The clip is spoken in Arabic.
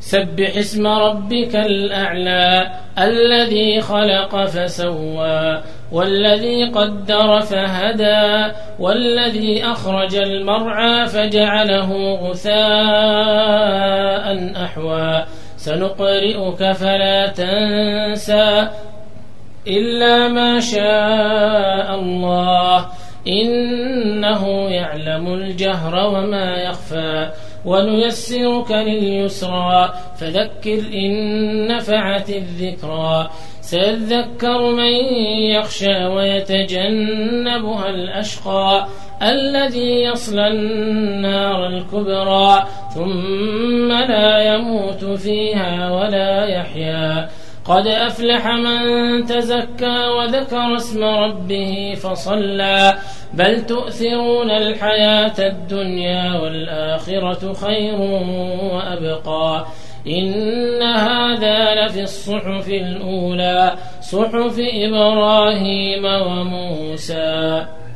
سبح اسم ربك الأعلى الذي خلق فسوى والذي قدر فهدى والذي أخرج المرعى فجعله غثاء أحوى سنقرئك فلا تنسى إلا ما شاء الله إنه يعلم الجهر وما يخفى ونيسرك لليسرى فذكر إن نفعت الذكرى سيذكر من يخشى ويتجنبها الأشقى الذي يصلى النار الكبرى ثم لا يموت فيها ولا يحيا قد أفلح من تزكى وذكر اسم ربه فصلى بل تؤثرون الحياة الدنيا والآخرة خير وأبقى إن هذا لفي الصحف الأولى صحف إبراهيم وموسى.